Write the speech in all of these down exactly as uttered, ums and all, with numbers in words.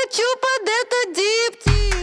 хочу под это дип-тип.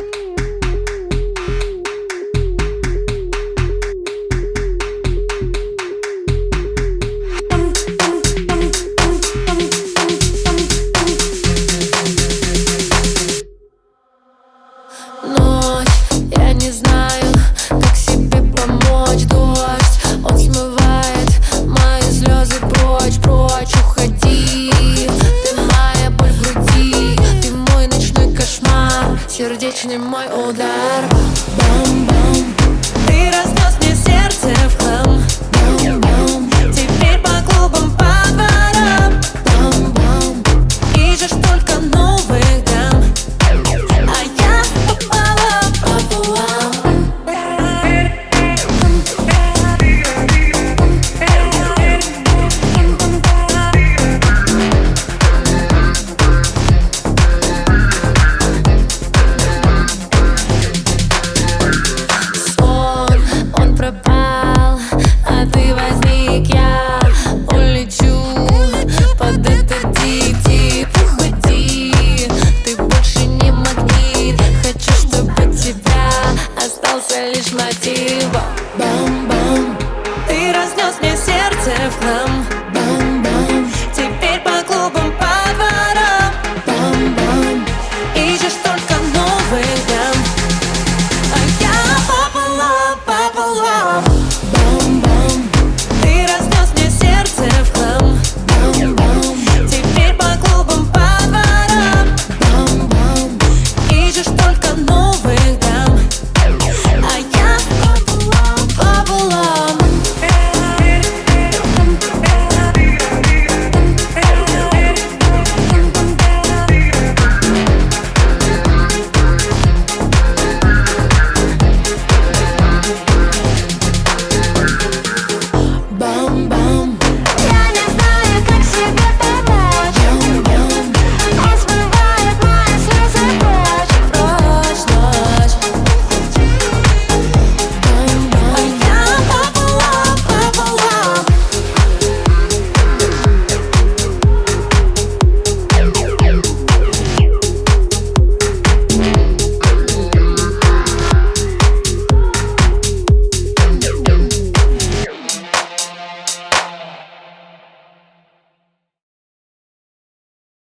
Ночь, я не знаю, как себе помочь. Дождь, он смывает мои слезы прочь, прочь. Уходи, ты моя боль в груди, ты мой ночной кошмар, сердечный мой удар. Бам-бам, Ты разнес мне сердце в хлам.